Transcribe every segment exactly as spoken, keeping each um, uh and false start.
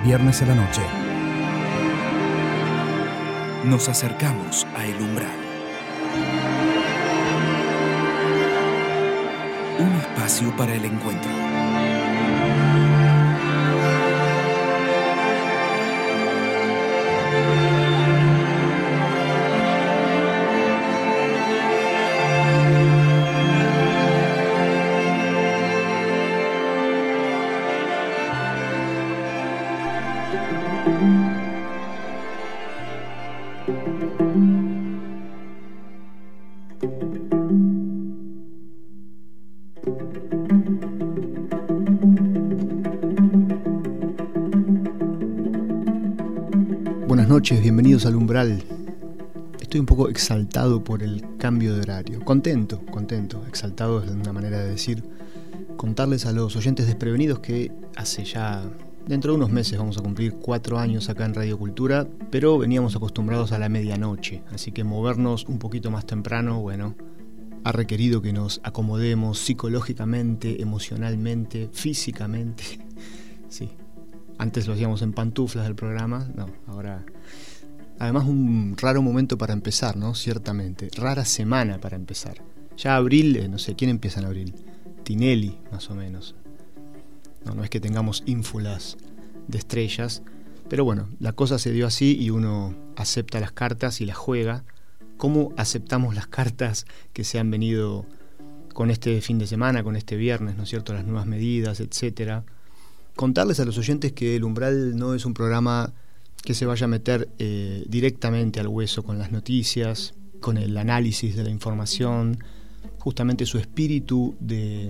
viernes a la noche. Nos acercamos a El Umbral. Un espacio para el encuentro. Buenas noches, bienvenidos al Umbral. Estoy un poco exaltado por el cambio de horario. Contento, contento. Exaltado es una manera de decir. Contarles a los oyentes desprevenidos que hace ya, dentro de unos meses vamos a cumplir cuatro años acá en Radio Cultura, pero veníamos acostumbrados a la medianoche, así que movernos un poquito más temprano, bueno, ha requerido que nos acomodemos psicológicamente, emocionalmente, físicamente. Sí. Antes lo hacíamos en pantuflas del programa, no, ahora... Además un raro momento para empezar, ¿no? Ciertamente, rara semana para empezar. Ya abril, eh, no sé, ¿quién empieza en abril? Tinelli, más o menos. No, no es que tengamos ínfulas de estrellas, pero bueno, la cosa se dio así y uno acepta las cartas y las juega. ¿Cómo aceptamos las cartas que se han venido con este fin de semana, con este viernes, ¿no es cierto? Las nuevas medidas, etcétera. Contarles a los oyentes que El Umbral no es un programa que se vaya a meter eh, directamente al hueso con las noticias, con el análisis de la información. Justamente su espíritu de,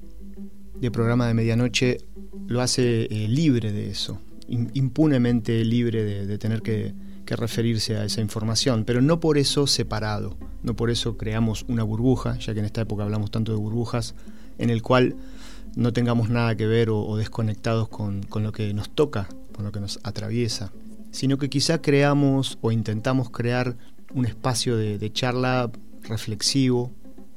de programa de medianoche lo hace eh, libre de eso, impunemente libre de, de tener que, que referirse a esa información, pero no por eso separado, no por eso creamos una burbuja, ya que en esta época hablamos tanto de burbujas, en el cual no tengamos nada que ver o, o desconectados con, con lo que nos toca, con lo que nos atraviesa, sino que quizá creamos o intentamos crear un espacio de, de charla reflexivo,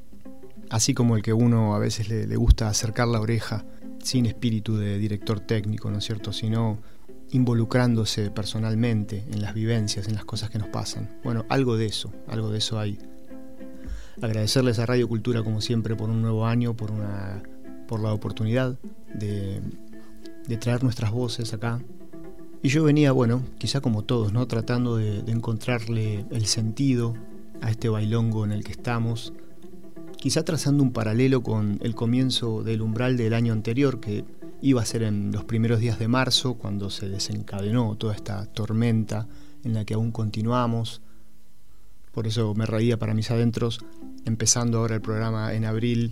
así como el que uno a veces le, le gusta acercar la oreja, sin espíritu de director técnico, ¿no es cierto?, sino involucrándose personalmente en las vivencias, en las cosas que nos pasan. Bueno, algo de eso, algo de eso hay. Agradecerles a Radio Cultura, como siempre, por un nuevo año, por una... por la oportunidad de, de traer nuestras voces acá. Y yo venía, bueno, quizá como todos, ¿no?, tratando de, de encontrarle el sentido a este bailongo en el que estamos, quizá trazando un paralelo con el comienzo del Umbral del año anterior, que iba a ser en los primeros días de marzo, cuando se desencadenó toda esta tormenta en la que aún continuamos. Por eso me reía para mis adentros, empezando ahora el programa en abril.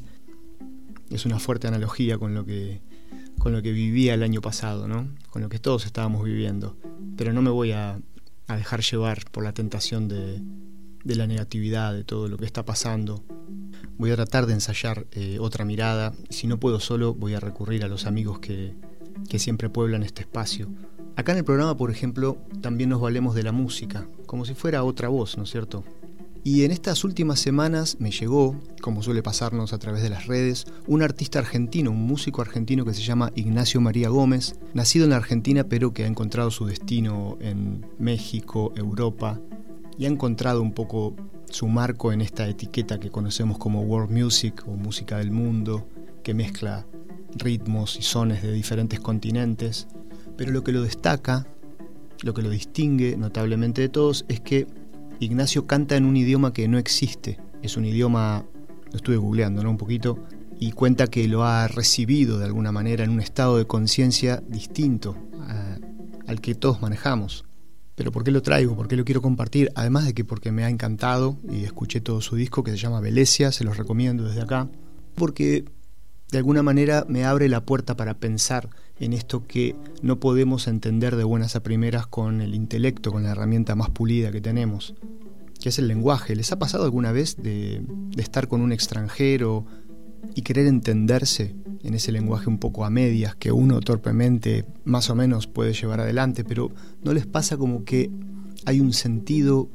Es una fuerte analogía con lo que con lo que vivía el año pasado, ¿no? Con lo que todos estábamos viviendo. Pero no me voy a, a dejar llevar por la tentación de, de la negatividad, de todo lo que está pasando. Voy a tratar de ensayar eh, otra mirada. Si no puedo solo, voy a recurrir a los amigos que, que siempre pueblan este espacio. Acá en el programa, por ejemplo, también nos valemos de la música, como si fuera otra voz, ¿no es cierto? Y en estas últimas semanas me llegó, como suele pasarnos a través de las redes, un artista argentino, un músico argentino que se llama Ignacio María Gómez, nacido en la Argentina pero que ha encontrado su destino en México, Europa, y ha encontrado un poco su marco en esta etiqueta que conocemos como world music o música del mundo, que mezcla ritmos y sones de diferentes continentes. Pero lo que lo destaca, lo que lo distingue notablemente de todos, es que Ignacio canta en un idioma que no existe. Es un idioma, lo estuve googleando, ¿no?, un poquito, y cuenta que lo ha recibido de alguna manera en un estado de conciencia distinto a, al que todos manejamos. Pero ¿por qué lo traigo? ¿Por qué lo quiero compartir? Además de que porque me ha encantado y escuché todo su disco que se llama Velesia, se los recomiendo desde acá, porque de alguna manera me abre la puerta para pensar en esto que no podemos entender de buenas a primeras con el intelecto, con la herramienta más pulida que tenemos, que es el lenguaje. ¿Les ha pasado alguna vez de, de estar con un extranjero y querer entenderse en ese lenguaje un poco a medias que uno torpemente más o menos puede llevar adelante, pero no les pasa como que hay un sentido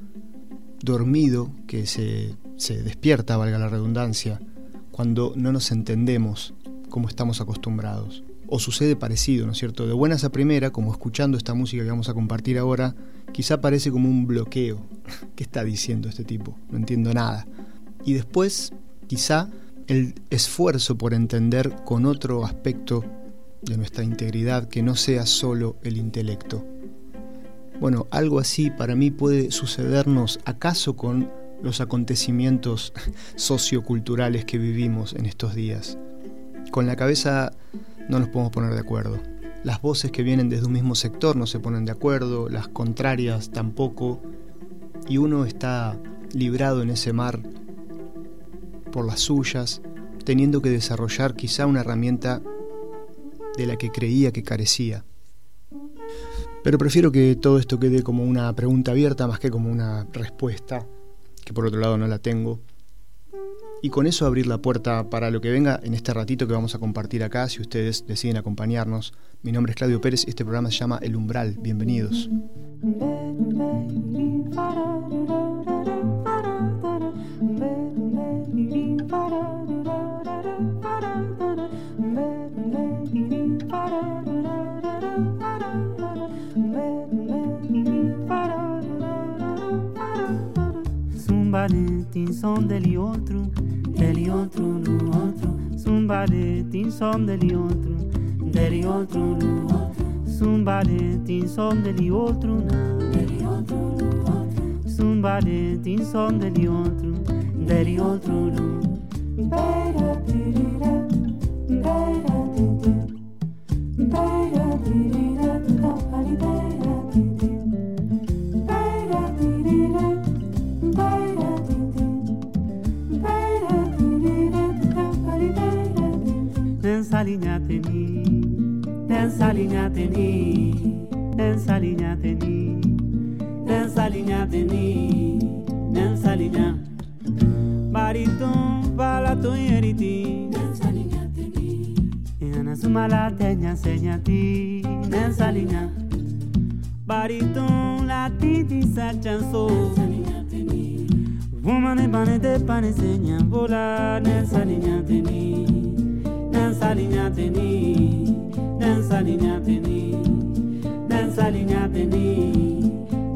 dormido que se, se despierta, valga la redundancia, cuando no nos entendemos como estamos acostumbrados? o sucede parecido, ¿no es cierto? De buenas a primera, como escuchando esta música que vamos a compartir ahora, quizá parece como un bloqueo. ¿Qué está diciendo este tipo? No entiendo nada. Y después, quizá, el esfuerzo por entender con otro aspecto de nuestra integridad que no sea solo el intelecto. Bueno, algo así para mí puede sucedernos acaso con los acontecimientos socioculturales que vivimos en estos días. Con la cabeza no nos podemos poner de acuerdo. Las voces que vienen desde un mismo sector no se ponen de acuerdo, las contrarias tampoco, y uno está librado en ese mar por las suyas, teniendo que desarrollar quizá una herramienta de la que creía que carecía. Pero prefiero que todo esto quede como una pregunta abierta más que como una respuesta, que por otro lado no la tengo. Y con eso abrir la puerta para lo que venga en este ratito que vamos a compartir acá, si ustedes deciden acompañarnos. Mi nombre es Claudio Pérez y este programa se llama El Umbral. Bienvenidos. Zumbale, tin som degli outro, degli outro no outro. Zumbale, tin som degli outro, degli outro no outro. Zumbale, tin som degli outro, degli outro no outro. Zumbale, tin som degli outro, degli outro no. Beira dirira, beira dirira, beira dirira, beira dirira. Ensalignateni, ensalignateni, ensalignateni, ensalignateni, ensaligna. Bariton palaton yeriti, ensalignateni. Ena sumala teña señati, ensaligna. Bariton la titi sa chanso, ensalignateni. Woman e bane de pane seña vola, ensalignateni. Ensalignateni, ensalignateni, ensalignateni,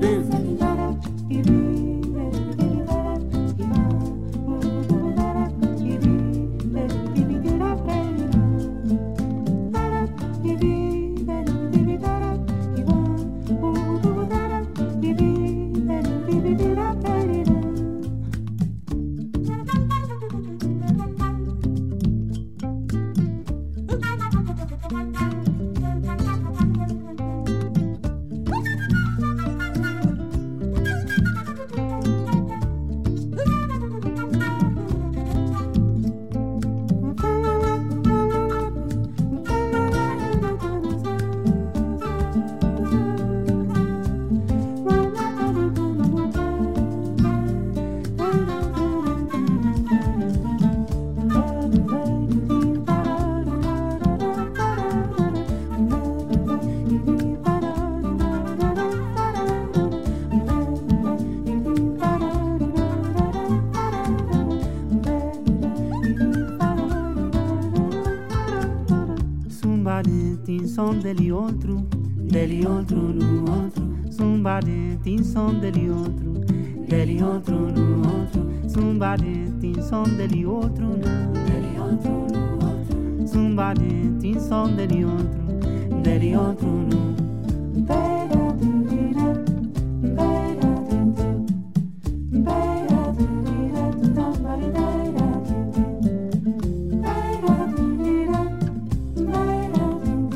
som degli outro, degli outro no outro. Zumbale, tin som degli outro, degli outro no outro. Zumbale, tin som degli outro, degli outro no outro. Zumbale, tin som degli outro, degli outro no. Beira dirira, beira dirira, beira dirira, tambari beira dirira, beira dirira, beira.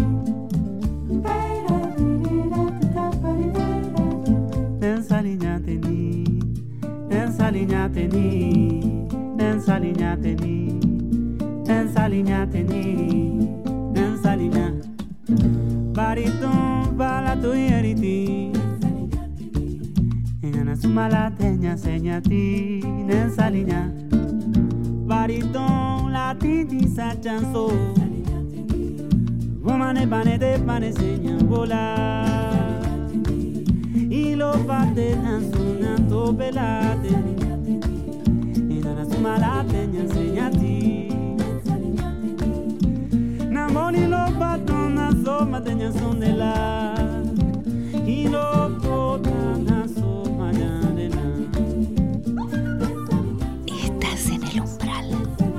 Ensalignateni, ensalignateni, ensalignateni, ensalignateni, ensaligna. Bariton palato yeriti, enana sumala teña señati, ensaligna. Bariton la titi sa chanso, woman e pane de pane seña vola. Y lo parte lanzonando pelate, y nada sumalate, enseñati. Namoni lo pato teña son de la y no botan a su mañana. Estás en el umbral.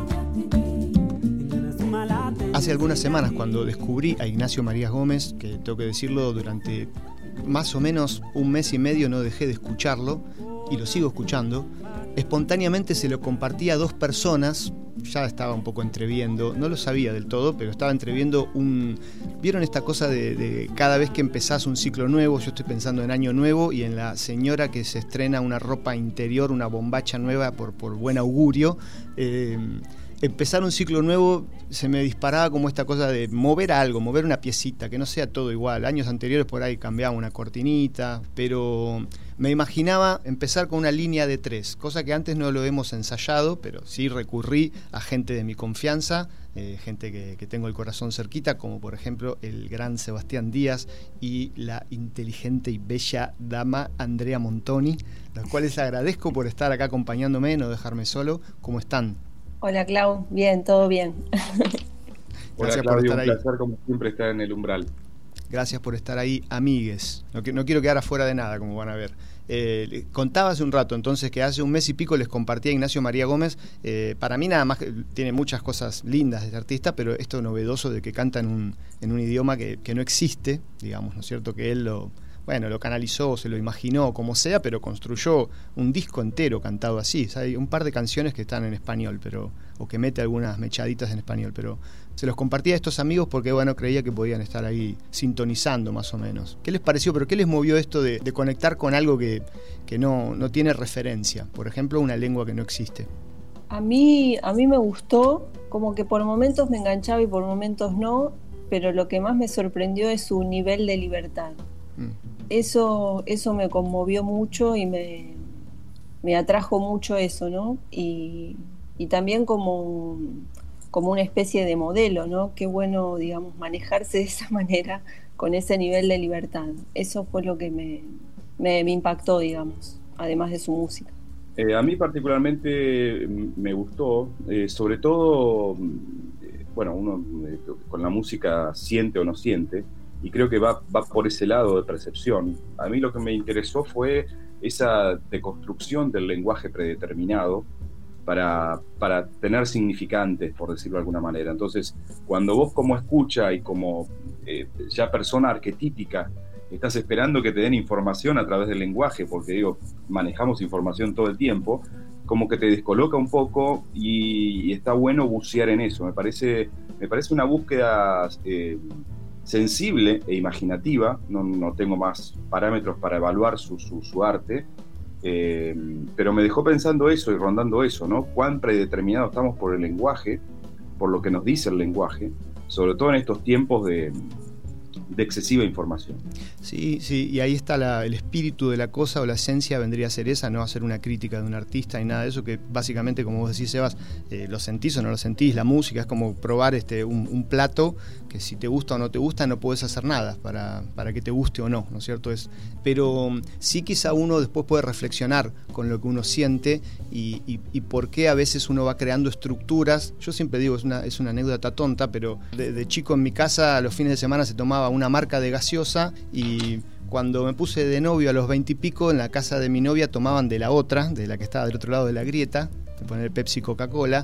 Hace algunas semanas, cuando descubrí a Ignacio Marías Gómez, que tengo que decirlo, durante más o menos un mes y medio no dejé de escucharlo y lo sigo escuchando, espontáneamente se lo compartí a dos personas. Ya estaba un poco entreviendo, no lo sabía del todo, pero estaba entreviendo un... ¿Vieron esta cosa de, de cada vez que empezás un ciclo nuevo? Yo estoy pensando en Año Nuevo y en la señora que se estrena una ropa interior, una bombacha nueva por, por buen augurio. Eh, empezar un ciclo nuevo se me disparaba como esta cosa de mover algo, mover una piecita, que no sea todo igual. Años anteriores por ahí cambiaba una cortinita, pero me imaginaba empezar con una línea de tres, cosa que antes no lo hemos ensayado, pero sí recurrí a gente de mi confianza, eh, gente que, que tengo el corazón cerquita, como por ejemplo el gran Sebastián Díaz y la inteligente y bella dama Andrea Montoni, los cuales agradezco por estar acá acompañándome, no dejarme solo. ¿Cómo están? Hola Clau, bien, todo bien. Gracias Hola, Claudio, por estar un ahí. placer como siempre estar en el umbral. Gracias por estar ahí, amigues. No, no quiero quedar afuera de nada, como van a ver. Eh, contaba hace un rato, entonces, que hace un mes y pico les compartí a Ignacio Marías Gómez. Eh, para mí nada más, tiene muchas cosas lindas de este artista, pero esto novedoso de que canta en un, en un idioma que, que no existe, digamos, ¿no es cierto? Que él lo... Bueno, lo canalizó, se lo imaginó, como sea, pero construyó un disco entero cantado así. O sea, hay un par de canciones que están en español, pero o que mete algunas mechaditas en español, pero se los compartí a estos amigos porque, bueno, creía que podían estar ahí sintonizando más o menos. ¿Qué les pareció? ¿Pero qué les movió esto de, de conectar con algo que, que no, no tiene referencia? Por ejemplo, una lengua que no existe. A mí, a mí me gustó, como que por momentos me enganchaba y por momentos no, pero lo que más me sorprendió es su nivel de libertad. Mm. Eso, eso me conmovió mucho y me, me atrajo mucho eso, ¿no? Y, y también como, un, como una especie de modelo, ¿no? Qué bueno, digamos, manejarse de esa manera, con ese nivel de libertad. Eso fue lo que me, me, me impactó, digamos, además de su música. Eh, a mí particularmente me gustó, eh, sobre todo, eh, bueno, uno eh, con la música siente o no siente, y creo que va, va por ese lado de percepción. A mí lo que me interesó fue esa deconstrucción del lenguaje predeterminado para, para tener significantes, por decirlo de alguna manera. Entonces, cuando vos como escucha y como eh, ya persona arquetípica estás esperando que te den información a través del lenguaje, porque digo, manejamos información todo el tiempo, como que te descoloca un poco y, y está bueno bucear en eso. Me parece, me parece una búsqueda Eh, sensible e imaginativa. No, no tengo más parámetros para evaluar su, su, su arte, eh, pero me dejó pensando eso y rondando eso, ¿no? Cuán predeterminados estamos por el lenguaje, por lo que nos dice el lenguaje, sobre todo en estos tiempos de, de excesiva información. Sí, sí, y ahí está la, el espíritu de la cosa, o la esencia vendría a ser esa, no hacer una crítica de un artista y nada de eso, que básicamente, como vos decís, Sebas, eh, lo sentís o no lo sentís. La música es como probar este un, un plato que si te gusta o no te gusta no podés hacer nada para, para que te guste o no, ¿no es cierto? Es, pero sí, quizá uno después puede reflexionar con lo que uno siente y, y, y por qué a veces uno va creando estructuras. Yo siempre digo, es una, es una anécdota tonta, pero de, de chico en mi casa a los fines de semana se tomaba una marca de gaseosa, y cuando me puse de novio a los veintipico, en la casa de mi novia tomaban de la otra, de la que estaba del otro lado de la grieta, de poner Pepsi, Coca-Cola,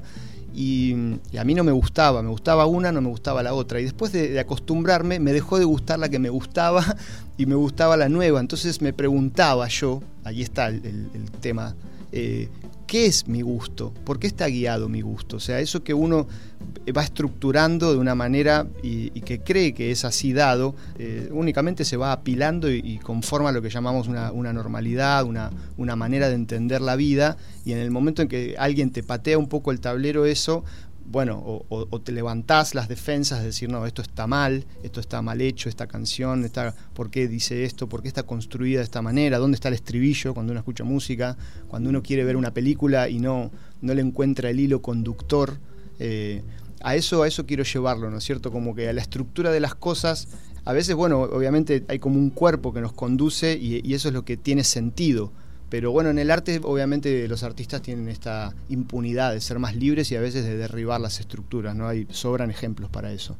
y, y a mí no me gustaba, me gustaba una, no me gustaba la otra, y después de, de acostumbrarme me dejó de gustar la que me gustaba y me gustaba la nueva. Entonces me preguntaba yo, ahí está el, el, el tema, eh, ¿qué es mi gusto? ¿Por qué está guiado mi gusto? O sea, eso que uno va estructurando de una manera y, y que cree que es así dado, eh, únicamente se va apilando y, y conforma lo que llamamos una, una normalidad, una, una manera de entender la vida, y en el momento en que alguien te patea un poco el tablero eso, bueno, o, o, o te levantás las defensas de decir, no, esto está mal, esto está mal hecho, esta canción, está, ¿por qué dice esto? ¿Por qué está construida de esta manera? ¿Dónde está el estribillo cuando uno escucha música? Cuando uno quiere ver una película y no, no le encuentra el hilo conductor. Eh, a eso, a eso quiero llevarlo, ¿no es cierto? Como que a la estructura de las cosas, a veces, bueno, obviamente hay como un cuerpo que nos conduce y, y eso es lo que tiene sentido. Pero bueno, en el arte obviamente los artistas tienen esta impunidad de ser más libres y a veces de derribar las estructuras, ¿no? Hay, sobran ejemplos para eso.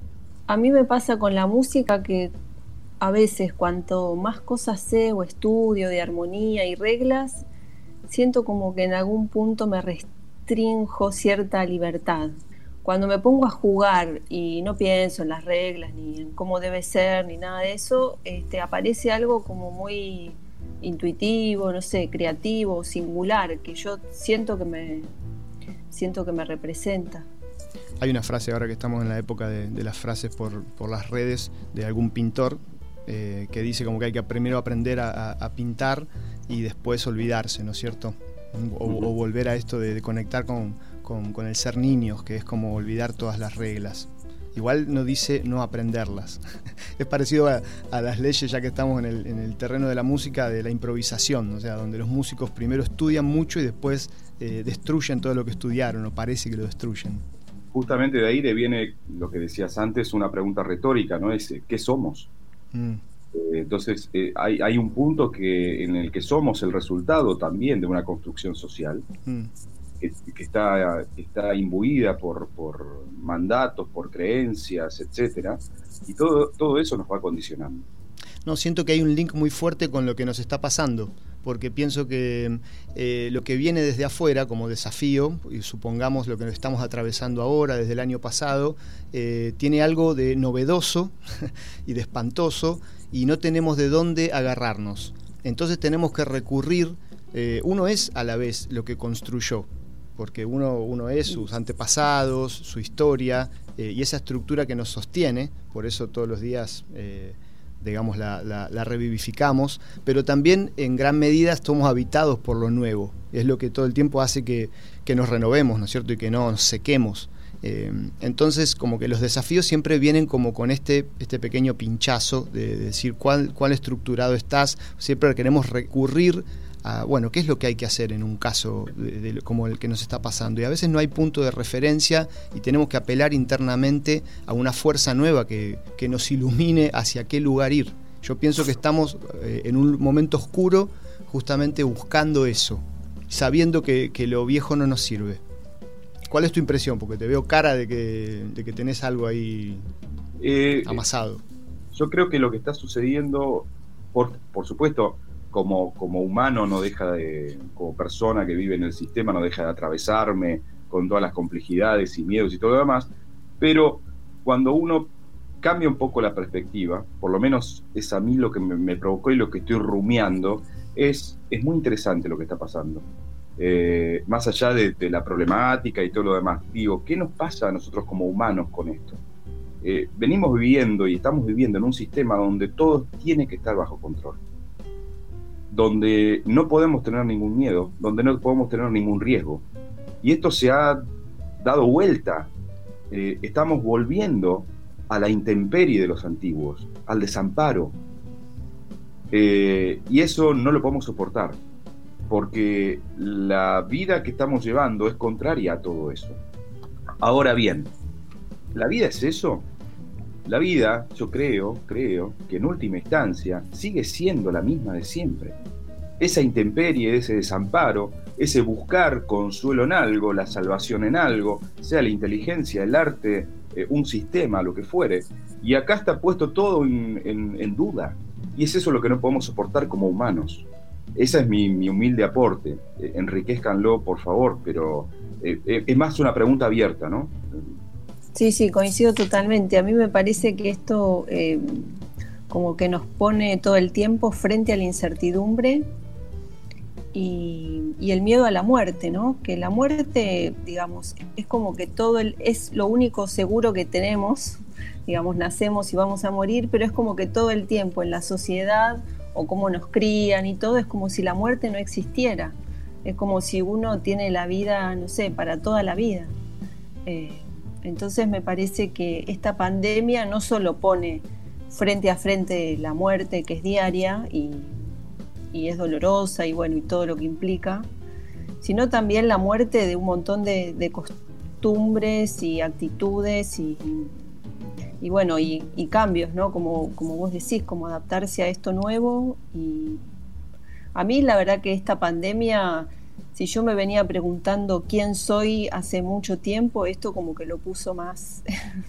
A mí me pasa con la música que a veces cuanto más cosas sé o estudio de armonía y reglas, siento como que en algún punto me restrinjo cierta libertad. Cuando me pongo a jugar y no pienso en las reglas, ni en cómo debe ser, ni nada de eso, este, aparece algo como muy intuitivo, no sé, creativo, singular, que yo siento que me, siento que me representa. Hay una frase, ahora que estamos en la época de, de las frases por, por las redes, de algún pintor, eh, que dice como que hay que primero aprender a, a pintar y después olvidarse, ¿no es cierto? O, o volver a esto de, de conectar con... Con, con el ser niños, que es como olvidar todas las reglas. Igual no dice no aprenderlas. Es parecido a, a las leyes, ya que estamos en el, en el terreno de la música, de la improvisación, o sea, donde los músicos primero estudian mucho y después eh, destruyen todo lo que estudiaron, o parece que lo destruyen. Justamente de ahí deviene lo que decías antes, una pregunta retórica, ¿no? Es ¿qué somos? Mm. Eh, entonces eh, hay, hay un punto que, en el que somos el resultado también de una construcción social. Mm. Que, que, está, que está imbuida por, por mandatos, por creencias, etcétera, y todo, todo eso nos va condicionando. No, siento que hay un link muy fuerte con lo que nos está pasando, porque pienso que eh, lo que viene desde afuera como desafío, y supongamos lo que estamos atravesando ahora desde el año pasado, eh, tiene algo de novedoso y de espantoso, y no tenemos de dónde agarrarnos. Entonces tenemos que recurrir, eh, uno es a la vez lo que construyó, porque uno, uno es sus antepasados, su historia, eh, y esa estructura que nos sostiene, por eso todos los días, eh, digamos, la, la, la revivificamos, pero también en gran medida estamos habitados por lo nuevo, es lo que todo el tiempo hace que, que nos renovemos, ¿no es cierto?, y que no nos sequemos. Eh, entonces, como que los desafíos siempre vienen como con este, este pequeño pinchazo de, de decir cuál, cuál estructurado estás, siempre queremos recurrir a, bueno, qué es lo que hay que hacer en un caso de, de, como el que nos está pasando, y a veces no hay punto de referencia y tenemos que apelar internamente a una fuerza nueva que, que nos ilumine hacia qué lugar ir. Yo pienso que estamos eh, en un momento oscuro justamente buscando eso, sabiendo que, que lo viejo no nos sirve. ¿Cuál es tu impresión? Porque te veo cara de que, de que tenés algo ahí eh, amasado. Yo creo que lo que está sucediendo, por, por supuesto, Como, como humano no deja de, como persona que vive en el sistema, no deja de atravesarme con todas las complejidades y miedos y todo lo demás, pero cuando uno cambia un poco la perspectiva, por lo menos es a mí lo que me, me provocó y lo que estoy rumiando, es, es muy interesante lo que está pasando. Eh, más allá de, de la problemática y todo lo demás, digo, ¿qué nos pasa a nosotros como humanos con esto? Eh, venimos viviendo y estamos viviendo en un sistema donde todo tiene que estar bajo control, donde no podemos tener ningún miedo, donde no podemos tener ningún riesgo. Y esto se ha dado vuelta. Eh, estamos volviendo a la intemperie de los antiguos, al desamparo. Eh, y eso no lo podemos soportar, porque la vida que estamos llevando es contraria a todo eso. Ahora bien, ¿la vida es eso? La vida, yo creo, creo que en última instancia sigue siendo la misma de siempre. Esa intemperie, ese desamparo, ese buscar consuelo en algo, la salvación en algo, sea la inteligencia, el arte, eh, un sistema, lo que fuere. Y acá está puesto todo en, en, en duda. Y es eso lo que no podemos soportar como humanos. Ese es mi, mi humilde aporte. Eh, enriquezcanlo, por favor, pero eh, es más una pregunta abierta, ¿no? Sí, sí, coincido totalmente. A mí me parece que esto eh, como que nos pone todo el tiempo frente a la incertidumbre y, y el miedo a la muerte, ¿no? Que la muerte, digamos, es como que todo el, es lo único seguro que tenemos, digamos, nacemos y vamos a morir, pero es como que todo el tiempo en la sociedad o cómo nos crían y todo, es como si la muerte no existiera. Es como si uno tiene la vida, no sé, para toda la vida. Eh, Entonces me parece que esta pandemia no solo pone frente a frente la muerte, que es diaria y, y es dolorosa y bueno, y todo lo que implica, sino también la muerte de un montón de, de costumbres y actitudes y, y bueno, y, y cambios, ¿no? Como, como vos decís, como adaptarse a esto nuevo. Y a mí la verdad que esta pandemia, si yo me venía preguntando quién soy hace mucho tiempo, esto como que lo puso más,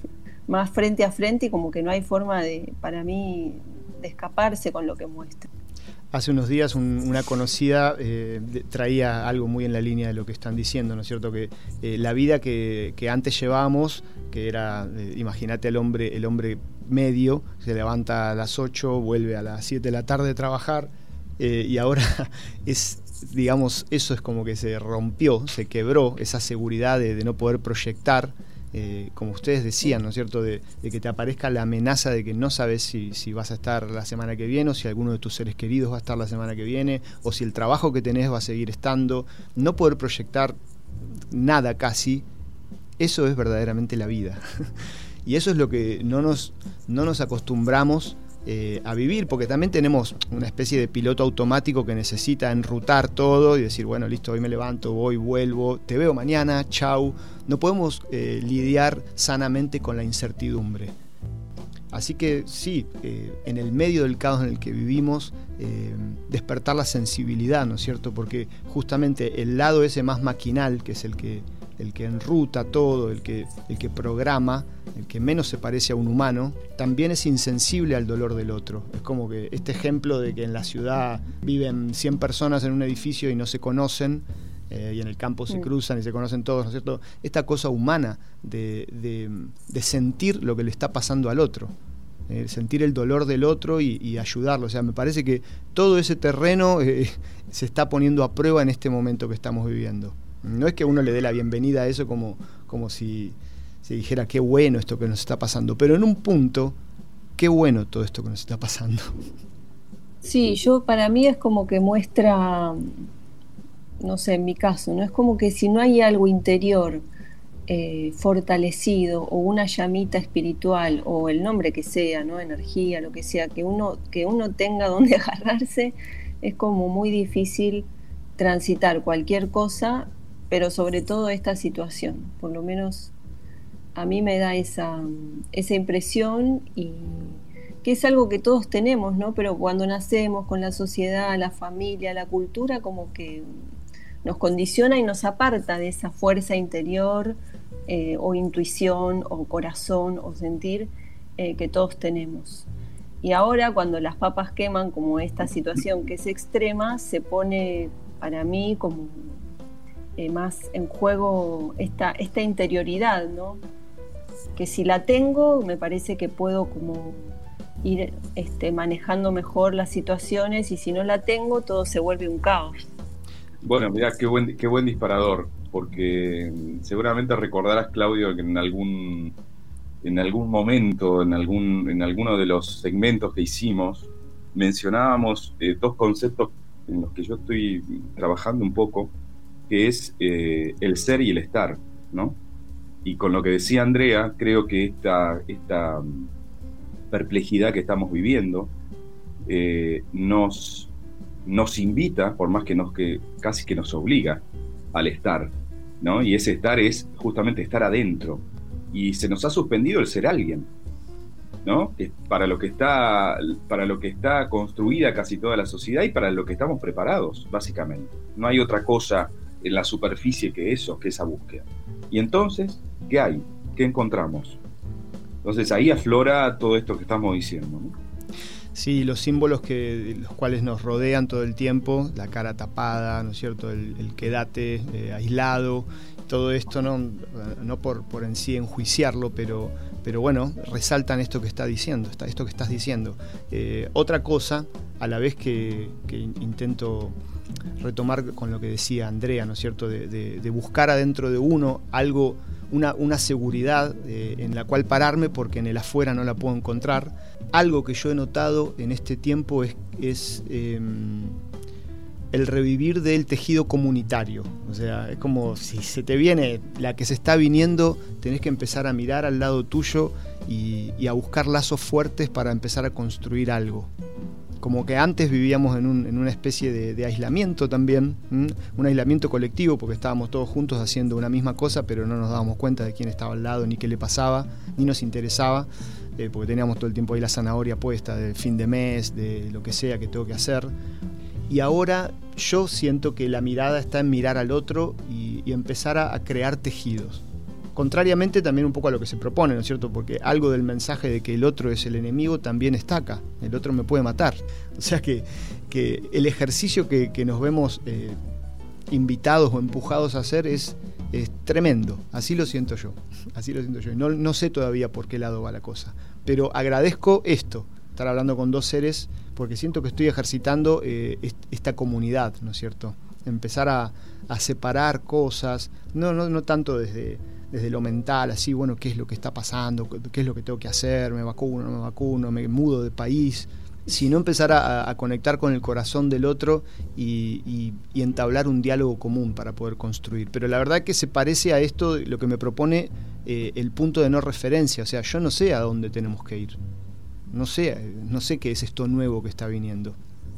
más frente a frente y como que no hay forma de, para mí, de escaparse con lo que muestra. Hace unos días un, una conocida eh, traía algo muy en la línea de lo que están diciendo, ¿no es cierto? Que eh, la vida que, que antes llevábamos, que era, eh, imagínate el hombre, el hombre medio, se levanta a las ocho, vuelve a las siete de la tarde a trabajar, eh, y ahora es, digamos, eso es como que se rompió, se quebró, esa seguridad de, de no poder proyectar. Eh, como ustedes decían, ¿no es cierto?, de, de que te aparezca la amenaza de que no sabes si, si vas a estar la semana que viene, o si alguno de tus seres queridos va a estar la semana que viene, o si el trabajo que tenés va a seguir estando, no poder proyectar nada casi, eso es verdaderamente la vida. Y eso es lo que no nos, no nos acostumbramos eh, a vivir, porque también tenemos una especie de piloto automático que necesita enrutar todo y decir, bueno, listo, hoy me levanto, voy, vuelvo, te veo mañana, chau. No podemos eh, lidiar sanamente con la incertidumbre. Así que sí, eh, en el medio del caos en el que vivimos, eh, despertar la sensibilidad, ¿no es cierto? Porque justamente el lado ese más maquinal, que es el que, el que enruta todo, el que, el que programa, el que menos se parece a un humano, también es insensible al dolor del otro. Es como que este ejemplo de que en la ciudad viven cien personas en un edificio y no se conocen, Eh, y en el campo se cruzan y se conocen todos, ¿no es cierto? Esta cosa humana de, de, de sentir lo que le está pasando al otro, eh, sentir el dolor del otro y, y ayudarlo. O sea, me parece que todo ese terreno eh, se está poniendo a prueba en este momento que estamos viviendo. No es que uno le dé la bienvenida a eso como, como si se dijera qué bueno esto que nos está pasando, pero en un punto, qué bueno todo esto que nos está pasando. Sí, yo para mí es como que muestra... no sé, en mi caso, ¿no? Es como que si no hay algo interior eh, fortalecido o una llamita espiritual o el nombre que sea, ¿no? Energía, lo que sea, que uno, que uno tenga donde agarrarse, es como muy difícil transitar cualquier cosa, pero sobre todo esta situación. Por lo menos a mí me da esa, esa impresión, y que es algo que todos tenemos, ¿no? Pero cuando nacemos con la sociedad, la familia, la cultura, como que nos condiciona y nos aparta de esa fuerza interior eh, o intuición o corazón o sentir eh, que todos tenemos. Y ahora cuando las papas queman, como esta situación que es extrema, se pone para mí como eh, más en juego esta, esta interioridad, ¿no? Que si la tengo, me parece que puedo como ir este, manejando mejor las situaciones, y si no la tengo, todo se vuelve un caos. Bueno, mirá, qué buen, qué buen disparador, porque seguramente recordarás, Claudio, que en algún, en algún momento, en, algún, en alguno de los segmentos que hicimos, mencionábamos eh, dos conceptos en los que yo estoy trabajando un poco, que es eh, el ser y el estar, ¿no? Y con lo que decía Andrea, creo que esta, esta perplejidad que estamos viviendo eh, nos... nos invita, por más que nos que casi que nos obliga al estar, ¿no? Y ese estar es justamente estar adentro. Y se nos ha suspendido el ser alguien, ¿no? Es para lo que está, para lo que está construida casi toda la sociedad y para lo que estamos preparados, básicamente. No hay otra cosa en la superficie que eso, que esa búsqueda. Y entonces, ¿qué hay? ¿Qué encontramos? Entonces ahí aflora todo esto que estamos diciendo, ¿no? Sí, los símbolos que los cuales nos rodean todo el tiempo, la cara tapada, ¿no es cierto?, el, el quédate eh, aislado, todo esto, no, no por, por en sí enjuiciarlo, pero, pero bueno, resaltan esto que está diciendo, esto que estás diciendo. Eh, otra cosa, a la vez que, que intento retomar con lo que decía Andrea, ¿no es cierto?, de, de, de buscar adentro de uno algo, una, una seguridad eh, en la cual pararme, porque en el afuera no la puedo encontrar. Algo que yo he notado en este tiempo es, es eh, el revivir del tejido comunitario. O sea, es como si se te viene la que se está viniendo, tenés que empezar a mirar al lado tuyo y, y a buscar lazos fuertes para empezar a construir algo. Como que antes vivíamos en, un, en una especie de, de aislamiento también, ¿m? Un aislamiento colectivo, porque estábamos todos juntos haciendo una misma cosa, pero no nos dábamos cuenta de quién estaba al lado, ni qué le pasaba, ni nos interesaba. Eh, porque teníamos todo el tiempo ahí la zanahoria puesta del fin de mes, de lo que sea que tengo que hacer. Y ahora yo siento que la mirada está en mirar al otro y, y empezar a, a crear tejidos. Contrariamente también un poco a lo que se propone, ¿no es cierto? Porque algo del mensaje de que el otro es el enemigo también está acá. El otro me puede matar. O sea que, que el ejercicio que, que nos vemos eh, invitados o empujados a hacer es, es tremendo. Así lo siento yo. Así lo siento yo. No, no sé todavía por qué lado va la cosa. Pero agradezco esto, estar hablando con dos seres, porque siento que estoy ejercitando eh, esta comunidad, ¿no es cierto? Empezar a, a separar cosas, no, no, no tanto desde, desde lo mental, así, bueno, qué es lo que está pasando, qué es lo que tengo que hacer, me vacuno, no me vacuno, me mudo de país, sino empezar a, a conectar con el corazón del otro y, y, y entablar un diálogo común para poder construir. Pero la verdad que se parece a esto, lo que me propone eh, el punto de no referencia, o sea, yo no sé a dónde tenemos que ir, no sé, no sé qué es esto nuevo que está viniendo.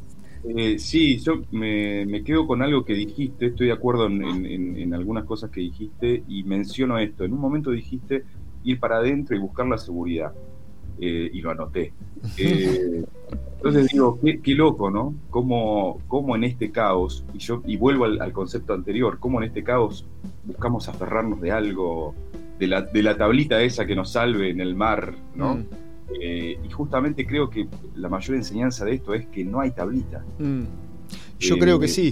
Eh, sí, yo me, me quedo con algo que dijiste, estoy de acuerdo en, en, en algunas cosas que dijiste y menciono esto. En un momento dijiste ir para adentro y buscar la seguridad, eh, y lo anoté. Eh, entonces digo, qué, qué loco, ¿no? Cómo, cómo en este caos, y yo y vuelvo al, al concepto anterior, cómo en este caos buscamos aferrarnos de algo, de la, de la tablita esa que nos salve en el mar, ¿no? Mm. Eh, y justamente creo que la mayor enseñanza de esto es que no hay tablita. Mm. Yo eh, creo que sí.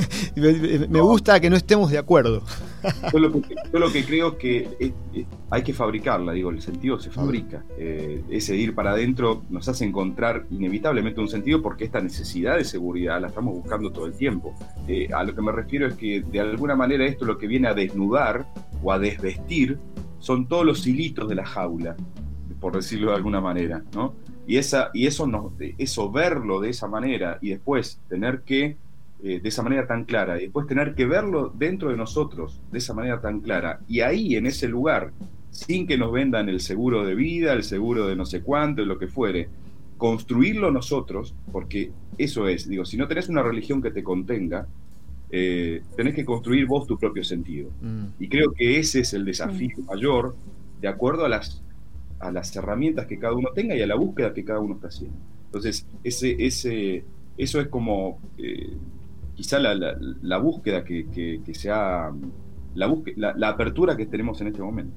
me, me gusta que no estemos de acuerdo. yo, lo que, yo lo que creo es que es, es, hay que fabricarla, digo, el sentido se fabrica. Mm. Eh, ese ir para adentro nos hace encontrar inevitablemente un sentido, porque esta necesidad de seguridad la estamos buscando todo el tiempo. Eh, a lo que me refiero es que de alguna manera esto lo que viene a desnudar o a desvestir son todos los hilitos de la jaula, por decirlo de alguna manera, ¿no? Y, esa, y eso, no, eso verlo de esa manera y después tener que, eh, de esa manera tan clara, y después tener que verlo dentro de nosotros de esa manera tan clara, y ahí en ese lugar, sin que nos vendan el seguro de vida, el seguro de no sé cuánto, lo que fuere, construirlo nosotros, porque eso es, digo, si no tenés una religión que te contenga, eh, tenés que construir vos tu propio sentido. Mm. Y creo que ese es el desafío mm. mayor, de acuerdo a las a las herramientas que cada uno tenga y a la búsqueda que cada uno está haciendo. Entonces, ese, ese, eso es como eh, quizá la, la, la búsqueda que, que, que sea, la, búsqueda, la, la apertura que tenemos en este momento.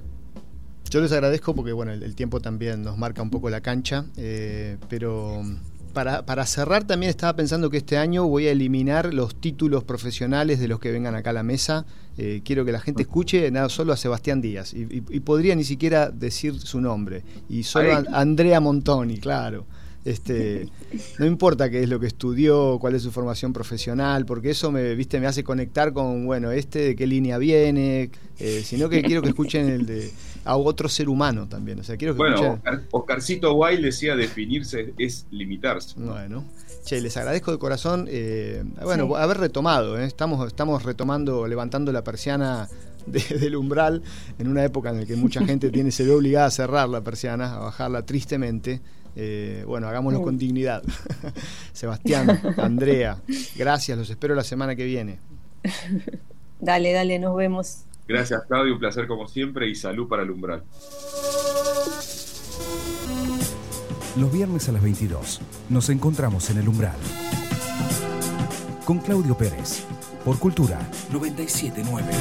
Yo les agradezco porque bueno, el, el tiempo también nos marca un poco la cancha, eh, pero para, para cerrar también estaba pensando que este año voy a eliminar los títulos profesionales de los que vengan acá a la mesa. Eh, quiero que la gente escuche nada solo a Sebastián Díaz y, y, y podría ni siquiera decir su nombre y solo a Andrea Montoni, claro. Este, no importa qué es lo que estudió, cuál es su formación profesional, porque eso me, viste, me hace conectar con, bueno, este de qué línea viene, eh, sino que quiero que escuchen el de a otro ser humano también. O sea, quiero que bueno, escuchen... Oscar, Oscarcito Wilde decía definirse es limitarse. Bueno, che, les agradezco de corazón, eh, bueno, sí. haber retomado, eh, estamos, estamos retomando, levantando la persiana de, del umbral, en una época en la que mucha gente tiene, se ve obligada a cerrar la persiana, a bajarla tristemente. Eh, bueno, hagámoslo con dignidad. Sebastián, Andrea, gracias, los espero la semana que viene. Dale, dale, nos vemos. Gracias, Claudio, un placer como siempre y salud para el umbral. Los viernes a las veintidós nos encontramos en el umbral con Claudio Pérez por Cultura noventa y siete punto nueve.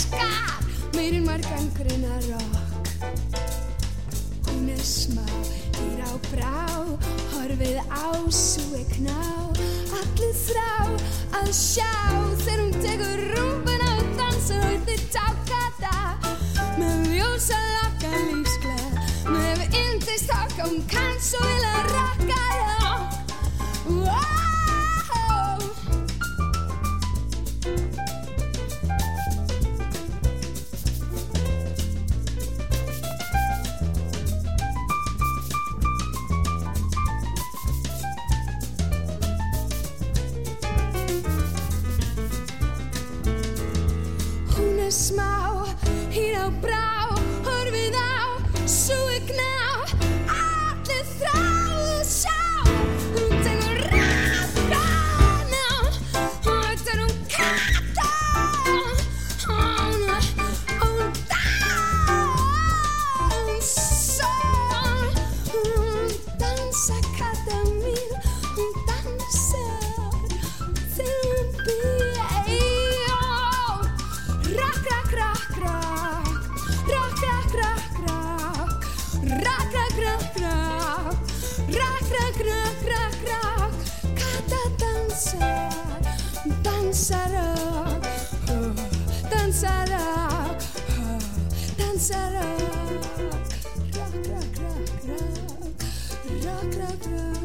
Meir en margan grunna rock. Hún er smá Hér á brá, horfið á sú er kná. Allir þrá að sjá þegar hún tekur rúmbuna og dansar og þið tákata. Með ljósa laka lífsgleð, með yndistak hún kann svo vel að rakka, já. Wow. Smá, hér á brá, horfið á, sú er kná. Allir þrá að sjá, hún tekur rafgana, hún tekur hún kata, hún, hún dansar, hún dansar kata mín, hún dansar þegar hún býr. Rock, rock, rock, rock, rock, rock, rock, rock, rock, rock, rock, rock, rock, rock, rock, rock, rock. Kata dansar, dansar rock, dansar rock, dansar rock, rock, rock, rock, rock, rock, rock, rock.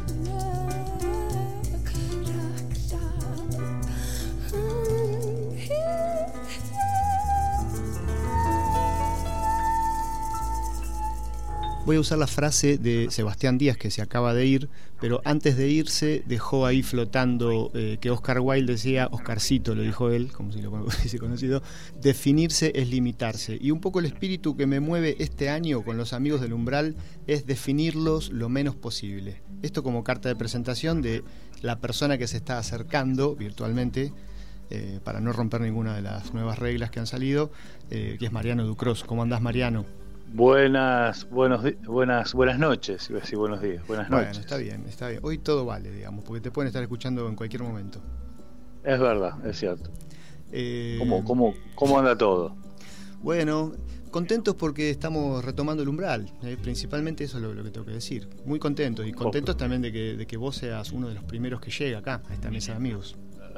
Voy a usar la frase de Sebastián Díaz, que se acaba de ir, pero antes de irse dejó ahí flotando eh, que Oscar Wilde decía, Oscarcito lo dijo él, como si lo hubiese conocido, definirse es limitarse. Y un poco el espíritu que me mueve este año con los amigos del Umbral es definirlos lo menos posible. Esto como carta de presentación de la persona que se está acercando virtualmente, eh, para no romper ninguna de las nuevas reglas que han salido, eh, que es Mariano Ducros. ¿Cómo andás, Mariano? Buenas, buenos, buenas, buenas noches, iba a decir buenos días, buenas noches. Bueno, está bien, está bien. Hoy todo vale, digamos, porque te pueden estar escuchando en cualquier momento. Es verdad, es cierto. Eh... ¿Cómo, cómo, ¿Cómo anda todo? Bueno, contentos porque estamos retomando el Umbral, eh, principalmente eso es lo, lo que tengo que decir. Muy contentos, y contentos oh. también de que, de que vos seas uno de los primeros que llega acá, a esta mesa de amigos.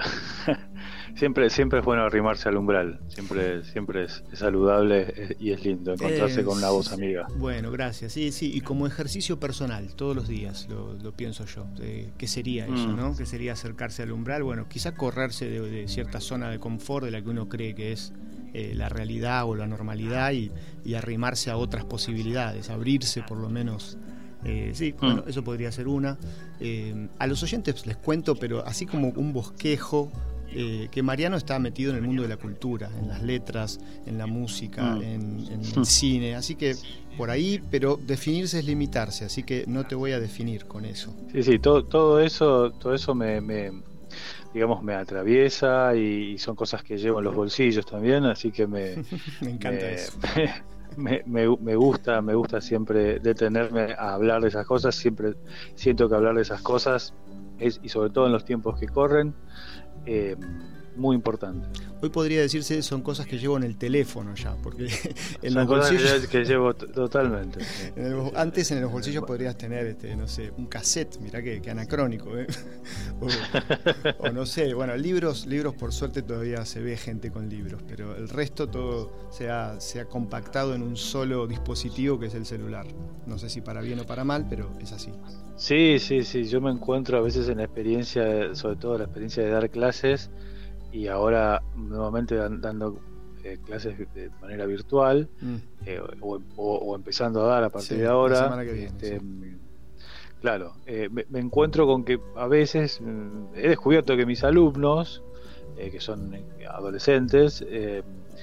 siempre siempre es bueno arrimarse al umbral, siempre siempre es, es saludable y es lindo encontrarse eh, con una voz amiga. Bueno, gracias. Sí, sí, y como ejercicio personal, todos los días lo, lo pienso yo. Eh, ¿Qué sería eso, mm. no? ¿Qué sería acercarse al umbral? Bueno, quizá correrse de, de cierta zona de confort de la que uno cree que es eh, la realidad o la normalidad y, y arrimarse a otras posibilidades, abrirse por lo menos. Eh, sí, mm. bueno, eso podría ser una. Eh, a los oyentes les cuento, pero así como un bosquejo, eh, que Mariano está metido en el mundo de la cultura, en las letras, en la música, mm. en, en el mm. cine, así que por ahí, pero definirse es limitarse, así que no te voy a definir con eso. Sí, sí, todo, todo eso, todo eso me, me, digamos, me atraviesa y son cosas que llevo en los bolsillos también, así que me, me encanta me, eso. Me, me, me gusta, me gusta siempre detenerme a hablar de esas cosas, siempre siento que hablar de esas cosas es, y sobre todo en los tiempos que corren, eh, muy importante. Hoy podría decirse son cosas que llevo en el teléfono ya, porque en son los cosas bolsillos que llevo t- totalmente. en el, antes en los bolsillos podrías tener, este, no sé, un cassette, mirá que, que anacrónico, ¿eh? o, o no sé, bueno, libros, libros por suerte todavía se ve gente con libros, pero el resto todo se ha, se ha compactado en un solo dispositivo que es el celular. No sé si para bien o para mal, pero es así. Sí, sí, sí, yo me encuentro a veces en la experiencia, sobre todo la experiencia de dar clases, y ahora nuevamente dando eh, clases de manera virtual, mm. eh, o, o, o empezando a dar a partir sí, de ahora. La semana que viene, este, sí. Claro, eh, me, me encuentro con que a veces mm, he descubierto que mis alumnos, eh, que son adolescentes, eh,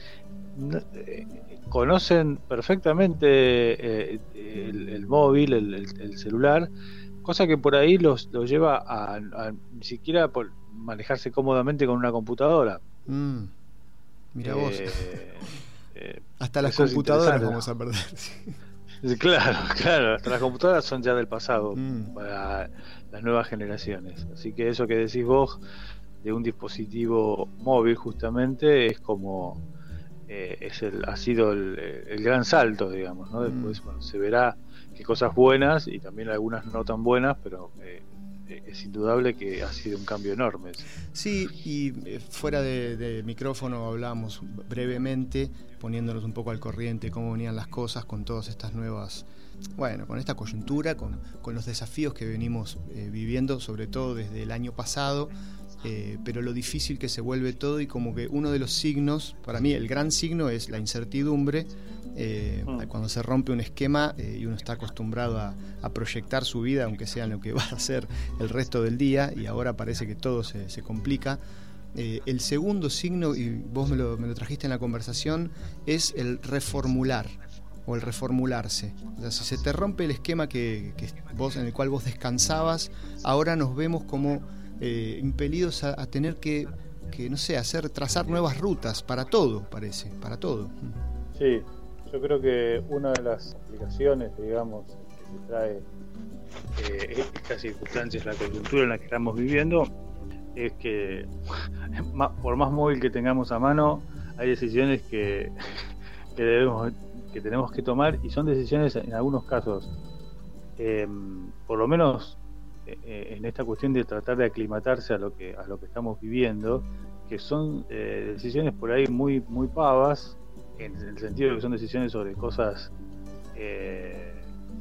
eh, conocen perfectamente eh, el, el móvil, el, el, el celular, cosa que por ahí los, los lleva a, a ni siquiera por manejarse cómodamente con una computadora. Mm, mira eh, vos. Eh, hasta las computadoras vamos a perder. Sí, claro, claro. Hasta las computadoras son ya del pasado mm. para las nuevas generaciones. Así que eso que decís vos de un dispositivo móvil justamente es como eh, es el, ha sido el, el gran salto, digamos, ¿no? Después, mm. bueno, se verá que cosas buenas y también algunas no tan buenas, pero eh, es indudable que ha sido un cambio enorme. Sí, y fuera de, de micrófono hablamos brevemente, poniéndonos un poco al corriente cómo venían las cosas con todas estas nuevas, bueno, con esta coyuntura, con, con los desafíos que venimos eh, viviendo, sobre todo desde el año pasado, eh, pero lo difícil que se vuelve todo, y como que uno de los signos, para mí el gran signo es la incertidumbre. Eh, mm. Cuando se rompe un esquema eh, y uno está acostumbrado a, a proyectar su vida, aunque sea en lo que va a hacer el resto del día, y ahora parece que todo se, se complica. Eh, el segundo signo, y vos me lo, me lo trajiste en la conversación, es el reformular o el reformularse. O sea, si se te rompe el esquema que, que vos, en el cual vos descansabas, ahora nos vemos como eh, impelidos a, a tener que, que, no sé, hacer, trazar nuevas rutas para todo, parece, para todo. Sí. Yo creo que una de las aplicaciones, digamos, que se trae eh, estas circunstancias, la coyuntura en la que estamos viviendo, es que por más móvil que tengamos a mano, hay decisiones que, que debemos, que tenemos que tomar, y son decisiones en algunos casos, eh, por lo menos eh, en esta cuestión de tratar de aclimatarse a lo que a lo que estamos viviendo, que son eh, decisiones por ahí muy muy pavas, en el sentido de que son decisiones sobre cosas eh,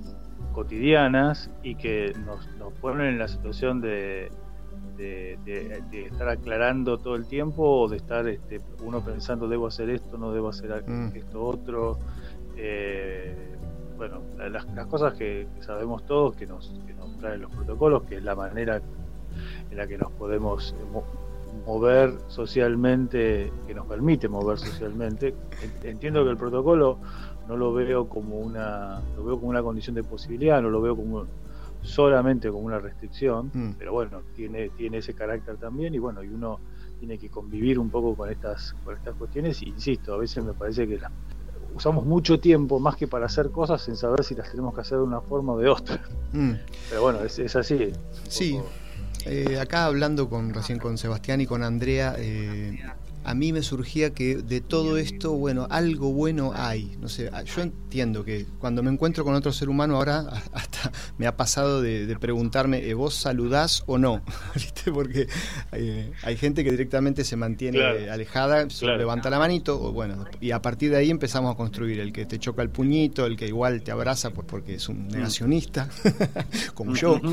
cotidianas, y que nos, nos ponen en la situación de, de, de, de estar aclarando todo el tiempo, o de estar este, uno pensando, debo hacer esto, no debo hacer mm. esto otro. Eh, bueno, las, las cosas que, que sabemos todos, que nos, que nos traen los protocolos, que es la manera en la que nos podemos mover socialmente, que nos permite mover socialmente. Entiendo que el protocolo no lo veo como una lo veo como una condición de posibilidad, no lo veo como solamente como una restricción, mm. pero bueno, tiene tiene ese carácter también, y bueno, y uno tiene que convivir un poco con estas con estas cuestiones, y insisto, a veces me parece que la, usamos mucho tiempo más que para hacer cosas en saber si las tenemos que hacer de una forma o de otra. Mm. Pero bueno, es, es así. Es sí. Poco... Eh, acá hablando con recién con Sebastián y con Andrea, eh, a mí me surgía que de todo esto, bueno, algo bueno hay. No sé, yo entiendo que cuando me encuentro con otro ser humano, ahora hasta me ha pasado de, de preguntarme, ¿eh, ¿vos saludás o no? ¿Viste? Porque eh, hay gente que directamente se mantiene claro. alejada, claro. levanta la manito, o bueno, y a partir de ahí empezamos a construir el que te choca el puñito, el que igual te abraza porque es un negacionista, como yo.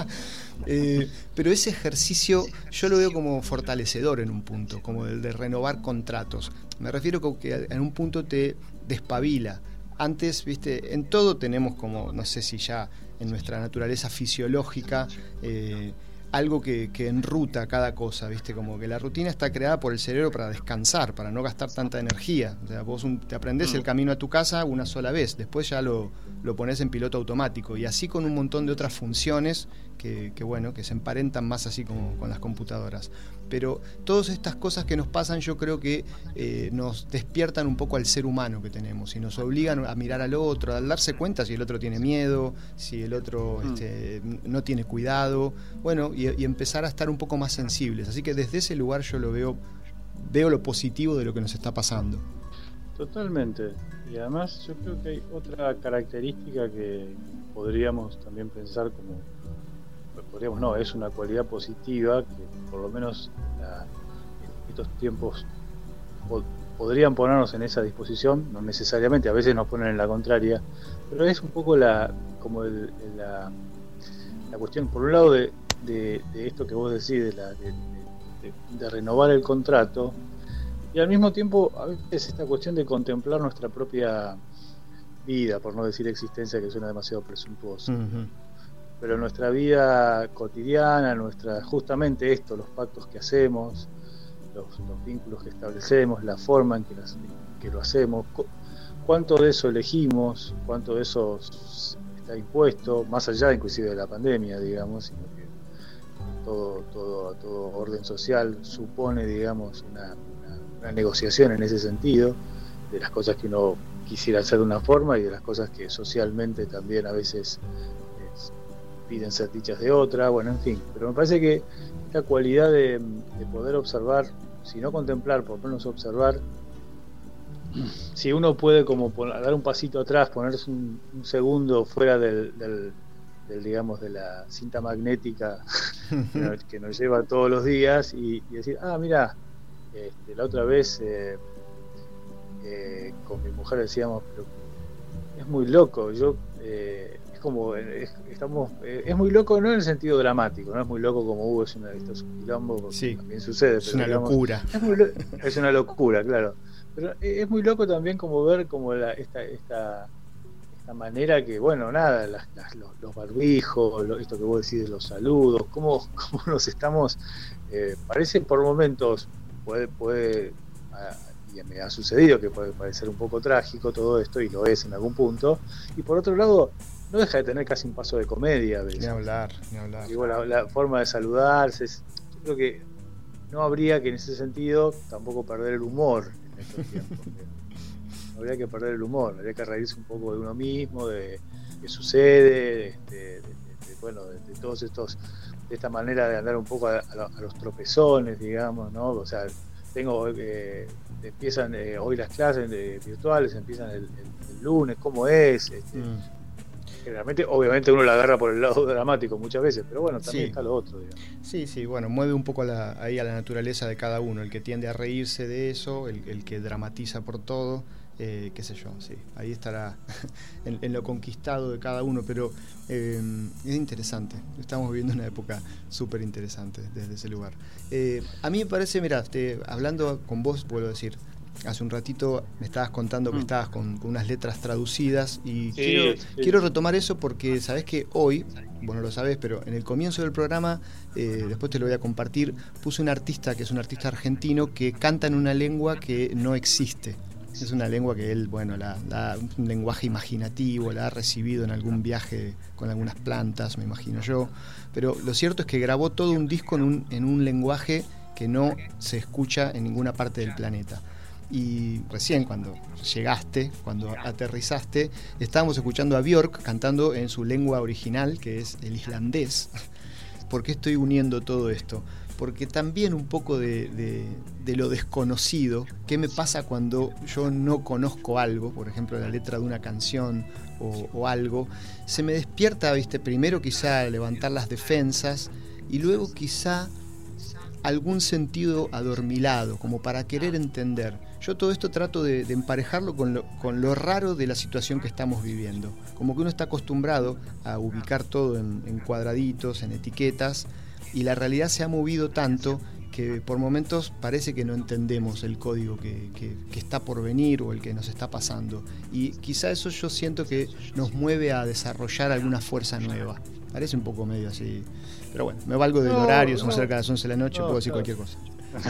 Eh, pero ese ejercicio yo lo veo como fortalecedor en un punto, como el de renovar contratos. Me refiero a que en un punto te despabila. Antes, viste, en todo tenemos como, no sé si ya en nuestra naturaleza fisiológica, eh, algo que, que enruta cada cosa, viste, como que la rutina está creada por el cerebro para descansar, para no gastar tanta energía. O sea, vos un, te aprendés el camino a tu casa una sola vez, después ya lo, lo pones en piloto automático, y así con un montón de otras funciones que, que bueno, que se emparentan más así como con las computadoras. Pero todas estas cosas que nos pasan, yo creo que eh, nos despiertan un poco al ser humano que tenemos, y nos obligan a mirar al otro, a darse cuenta si el otro tiene miedo, si el otro mm. este, no tiene cuidado, bueno, y, y empezar a estar un poco más sensibles. Así que desde ese lugar yo lo veo, veo lo positivo de lo que nos está pasando. Totalmente. Y además yo creo que hay otra característica que podríamos también pensar como, podríamos no, es una cualidad positiva que por lo menos la, en estos tiempos po- podrían ponernos en esa disposición, no necesariamente, a veces nos ponen en la contraria, pero es un poco la como el, la, la cuestión, por un lado, de, de, de esto que vos decís, de, la, de, de, de renovar el contrato, y al mismo tiempo a veces esta cuestión de contemplar nuestra propia vida, por no decir existencia, que suena demasiado presuntuoso. Uh-huh. Pero nuestra vida cotidiana, nuestra justamente esto, los pactos que hacemos, los, los vínculos que establecemos, la forma en que, las, que lo hacemos, cu- cuánto de eso elegimos, cuánto de eso está impuesto, más allá inclusive de la pandemia, digamos, sino que todo, todo, todo orden social supone, digamos, una, una, una negociación en ese sentido, de las cosas que uno quisiera hacer de una forma y de las cosas que socialmente también a veces piden ser dichas de otra, bueno, en fin, pero me parece que esta cualidad de, de poder observar, si no contemplar, por lo menos observar, si uno puede como poner, dar un pasito atrás, ponerse un, un segundo fuera del, del, del, digamos, de la cinta magnética que, nos, que nos lleva todos los días y, y decir, ah, mira, este, la otra vez eh, eh, con mi mujer decíamos, pero es muy loco, yo eh, es como es, estamos eh, es muy loco no en el sentido dramático, no es muy loco como hubo, es una esto es un quilombo, sí, también sucede, es pero una digamos, locura, es, muy, es una locura, claro, pero es muy loco también como ver como la, esta esta esta manera que bueno nada las, las, los, los barbijos, lo, esto que vos decís de los saludos, cómo, cómo nos estamos eh, parece por momentos puede puede a, y me ha sucedido que puede parecer un poco trágico todo esto, y lo es en algún punto, y por otro lado no deja de tener casi un paso de comedia a veces. Ni hablar, ni hablar. Digo, la, la forma de saludarse, es, yo creo que no habría que en ese sentido tampoco perder el humor en estos tiempos. No habría que perder el humor, habría que reírse un poco de uno mismo, de qué sucede, de, de, de, de, bueno, de, de todos estos, de esta manera de andar un poco a, a, a los tropezones, digamos, ¿no? O sea, tengo eh, empiezan eh, hoy las clases eh, virtuales, empiezan el, el, el lunes, ¿cómo es? Este, mm. Generalmente, obviamente uno la agarra por el lado dramático muchas veces, pero bueno, también sí está lo otro, digamos. Sí, sí, bueno, mueve un poco la, ahí a la naturaleza de cada uno, el que tiende a reírse de eso, el, el que dramatiza por todo, eh, qué sé yo, sí, ahí estará en, en lo conquistado de cada uno, pero eh, es interesante, estamos viviendo una época súper interesante desde ese lugar. Eh, a mí me parece, mira, te, hablando con vos, vuelvo a decir, hace un ratito me estabas contando que mm. estabas con, con unas letras traducidas y sí, quiero, sí. quiero retomar eso porque sabés que hoy, bueno lo sabés, pero en el comienzo del programa, eh, después te lo voy a compartir, puse un artista que es un artista argentino que canta en una lengua que no existe. Es una lengua que él, bueno, la, la, un lenguaje imaginativo, la ha recibido en algún viaje con algunas plantas, me imagino yo. Pero lo cierto es que grabó todo un disco en un, en un lenguaje que no se escucha en ninguna parte del planeta. Y recién cuando llegaste, cuando aterrizaste, estábamos escuchando a Björk cantando en su lengua original, que es el islandés. ¿Por qué estoy uniendo todo esto? Porque también un poco de, de, de lo desconocido, ¿qué me pasa cuando yo no conozco algo? Por ejemplo, la letra de una canción o, o algo, se me despierta, ¿viste? Primero quizá levantar las defensas y luego quizá algún sentido adormilado, como para querer entender. Yo todo esto trato de, de emparejarlo con lo, con lo raro de la situación que estamos viviendo. Como que uno está acostumbrado a ubicar todo en, en cuadraditos, en etiquetas, y la realidad se ha movido tanto que por momentos parece que no entendemos el código que, que, que está por venir o el que nos está pasando. Y quizá eso yo siento que nos mueve a desarrollar alguna fuerza nueva. Parece un poco medio así. Pero bueno, me valgo del no, horario, son no, cerca de las once de la noche, no, puedo decir no. cualquier cosa.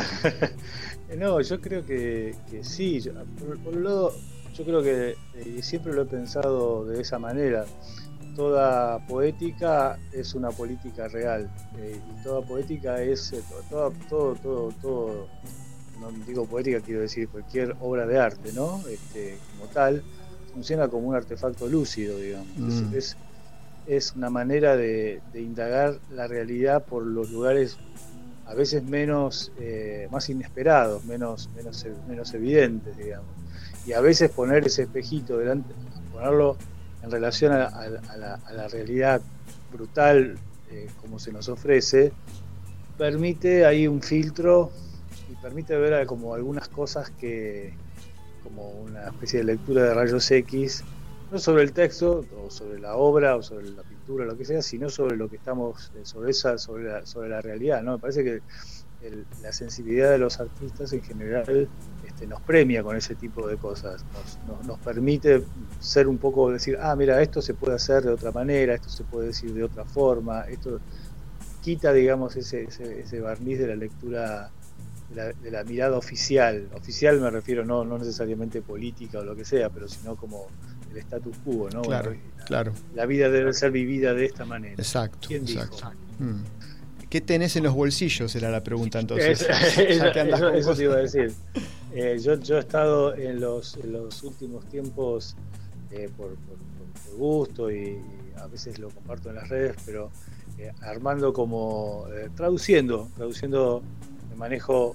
No, yo creo que, que sí. Yo, por, por un lado, yo creo que eh, siempre lo he pensado de esa manera. Toda poética es una política real, eh, y toda poética es eh, todo, todo, todo, todo, no digo poética, quiero decir cualquier obra de arte, ¿no? Este, como tal, funciona como un artefacto lúcido, digamos. Mm. Es, es una manera de, de indagar la realidad por los lugares a veces menos, eh, más inesperados, menos, menos, menos evidentes, digamos. Y a veces poner ese espejito delante, ponerlo en relación a, a, a, la, a la realidad brutal eh, como se nos ofrece, permite ahí un filtro y permite ver como algunas cosas que, como una especie de lectura de rayos X, no sobre el texto o sobre la obra o sobre la pintura o lo que sea, sino sobre lo que estamos, sobre esa, sobre la, sobre la realidad, ¿no? Me parece que el, la sensibilidad de los artistas en general este, nos premia con ese tipo de cosas, nos, nos, nos permite ser un poco, decir, ah, mira, esto se puede hacer de otra manera, esto se puede decir de otra forma, esto quita, digamos, ese, ese, ese barniz de la lectura, de la, de la mirada oficial. Oficial me refiero no, no necesariamente política o lo que sea, pero sino como el status quo, ¿no? Claro, bueno, la, claro. La vida debe ser vivida de esta manera. Exacto, ¿Quién exacto. dijo? Hmm. ¿Qué tenés en los bolsillos? Era la pregunta entonces. Es, eso, eso, eso te iba a decir. Eh, yo, yo he estado en los, en los últimos tiempos eh, por, por, por gusto y, y a veces lo comparto en las redes, pero eh, armando como, eh, traduciendo, traduciendo, me manejo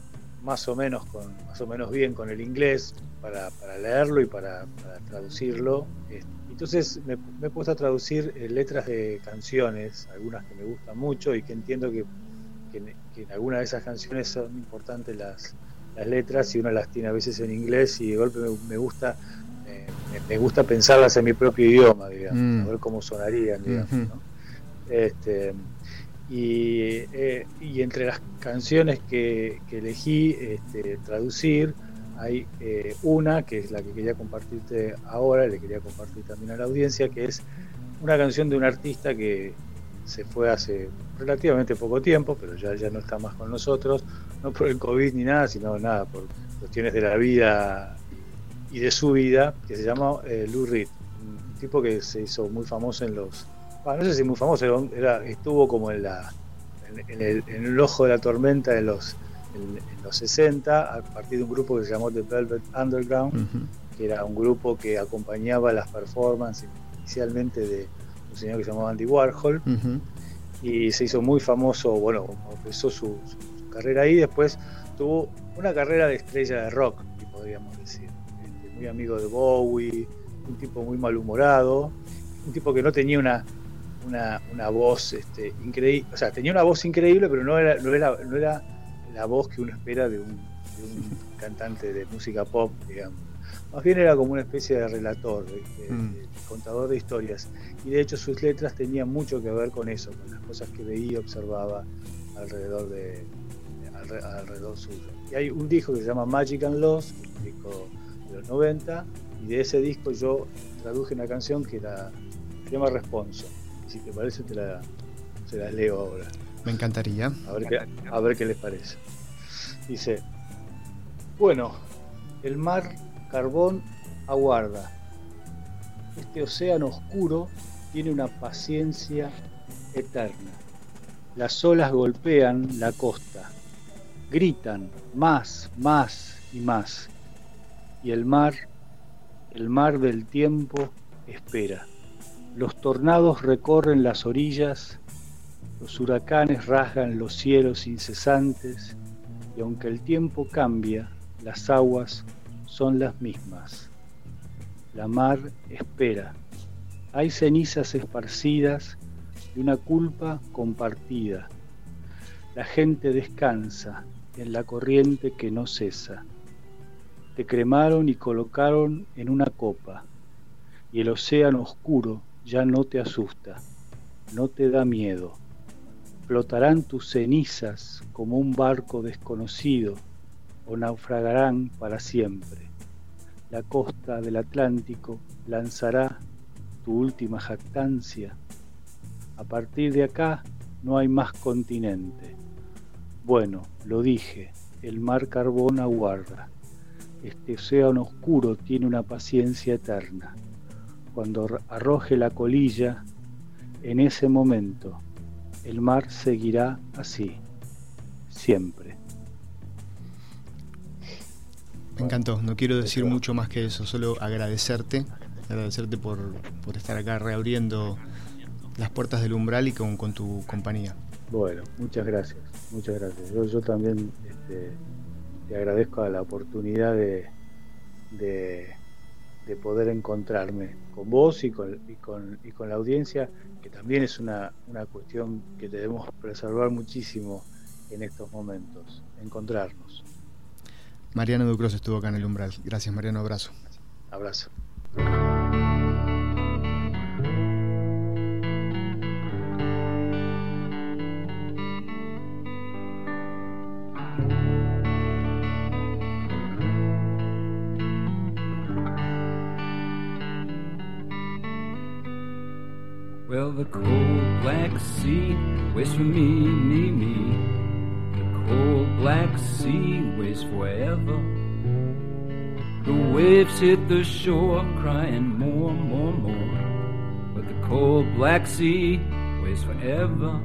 más o menos con más o menos bien con el inglés para, para leerlo y para, para traducirlo. Entonces me, me he puesto a traducir eh, letras de canciones, algunas que me gustan mucho y que entiendo que, que, que en algunas de esas canciones son importantes las, las letras, y uno las tiene a veces en inglés y de golpe me, me gusta eh, me, me gusta pensarlas en mi propio idioma, digamos, mm. a ver cómo sonarían, digamos, mm-hmm. ¿no? Este, y, eh, y entre las canciones que, que elegí este, traducir hay eh, una que es la que quería compartirte ahora, le quería compartir también a la audiencia, que es una canción de un artista que se fue hace relativamente poco tiempo, pero ya, ya no está más con nosotros, no por el COVID ni nada, sino nada por cuestiones de la vida y de su vida, que se llama eh, Lou Reed, un tipo que se hizo muy famoso en los... Bueno, no sé si muy famoso, era, estuvo como en, la, en, en, el, en el ojo de la tormenta en los, en, en los sesenta, a partir de un grupo que se llamó The Velvet Underground, uh-huh. que era un grupo que acompañaba las performances inicialmente de un señor que se llamaba Andy Warhol, uh-huh. y se hizo muy famoso, bueno, empezó su, su, su carrera ahí, después tuvo una carrera de estrella de rock, podríamos decir, este, muy amigo de Bowie, un tipo muy malhumorado, un tipo que no tenía una Una, una voz este, increíble, o sea, tenía una voz increíble, pero no era, no era, no era la voz que uno espera de un, de un cantante de música pop, digamos. Más bien era como una especie de relator, de, de, mm. de contador de historias. Y de hecho sus letras tenían mucho que ver con eso, con las cosas que veía y observaba alrededor de, de alrededor suyo. Y hay un disco que se llama Magic and Lost, un disco de los noventa, y de ese disco yo traduje una canción que era, se llama Responso. Si te parece, te la, se las leo ahora. Me encantaría. A ver, qué, a ver qué les parece. Dice: bueno, el mar carbón aguarda. Este océano oscuro tiene una paciencia eterna. Las olas golpean la costa, gritan más, más y más. Y el mar, el mar del tiempo espera. Los tornados recorren las orillas, los huracanes rasgan los cielos incesantes, y aunque el tiempo cambia, las aguas son las mismas. La mar espera. Hay cenizas esparcidas de una culpa compartida. La gente descansa en la corriente que no cesa. Te cremaron y colocaron en una copa, y el océano oscuro ya no te asusta, no te da miedo. Flotarán tus cenizas como un barco desconocido o naufragarán para siempre. La costa del Atlántico lanzará tu última jactancia. A partir de acá no hay más continente. Bueno, lo dije, el mar carbón aguarda. Este océano oscuro tiene una paciencia eterna. Cuando arroje la colilla, en ese momento, el mar seguirá así, siempre. Me encantó, no quiero decir mucho más que eso, solo agradecerte, agradecerte por, por estar acá reabriendo las puertas del umbral y con, con tu compañía. Bueno, muchas gracias, muchas gracias. Yo, yo también este, te agradezco la oportunidad de... de de poder encontrarme con vos y con, y con, y con la audiencia, que también es una, una cuestión que debemos preservar muchísimo en estos momentos, encontrarnos. Mariano Ducros estuvo acá en el umbral. Gracias, Mariano, abrazo. Abrazo. Well, the cold black sea waits for me, me, me. The cold black sea waits forever. The waves hit the shore crying more, more, more. But the cold black sea waits forever.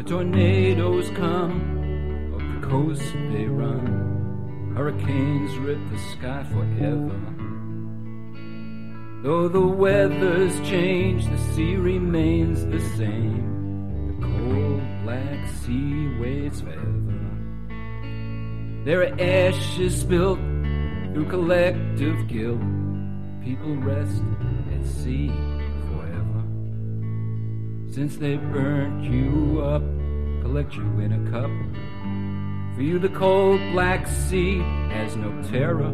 The tornadoes come, up the coast they run. Hurricanes rip the sky forever. Though the weather's changed, the sea remains the same. The cold black sea waits forever. There are ashes spilt through collective guilt. People rest at sea forever. Since they burnt you up, collect you in a cup. For you the cold black sea has no terror.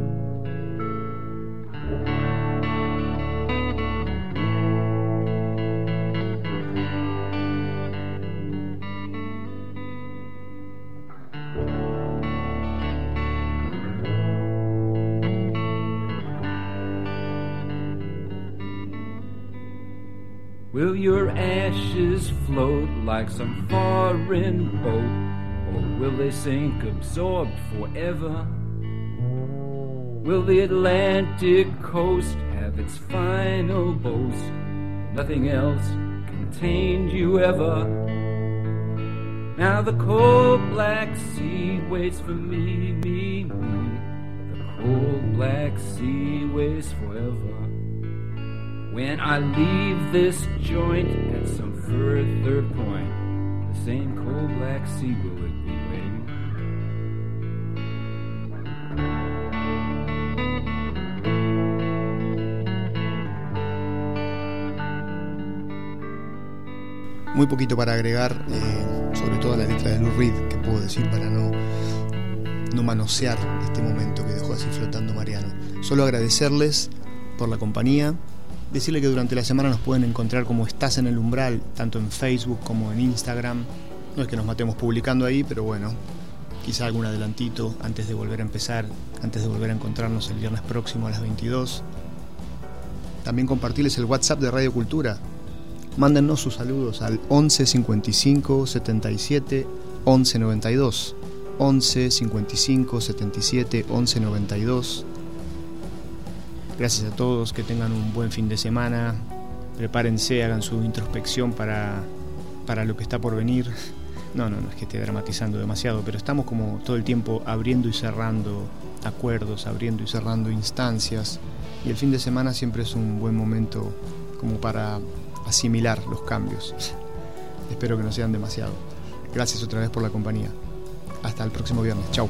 Will your ashes float like some foreign boat, or will they sink absorbed forever? Will the Atlantic coast have its final boast? Nothing else contained you ever. Now the cold black sea waits for me, me, me. The cold black sea waits forever. When I leave this joint at some further point, the same cold black sea will it be waiting. Muy poquito para agregar, eh, sobre todo a la letra de Lou Reed, que puedo decir para no, no manosear este momento que dejó así flotando Mariano. Solo agradecerles por la compañía. Decirle que durante la semana nos pueden encontrar como Estás en el Umbral, tanto en Facebook como en Instagram. No es que nos matemos publicando ahí, pero bueno, quizá algún adelantito antes de volver a empezar, antes de volver a encontrarnos el viernes próximo a las veintidós. También compartirles el WhatsApp de Radio Cultura. Mándennos sus saludos al once cincuenta y cinco setenta y siete once noventa y dos. once cincuenta y cinco setenta y siete once noventa y dos. Gracias a todos, que tengan un buen fin de semana. Prepárense, hagan su introspección para, para lo que está por venir. No, no, no es que esté dramatizando demasiado, pero estamos como todo el tiempo abriendo y cerrando acuerdos, abriendo y cerrando instancias. Y el fin de semana siempre es un buen momento como para asimilar los cambios. Espero que no sean demasiado. Gracias otra vez por la compañía. Hasta el próximo viernes. Chau.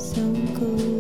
so cold.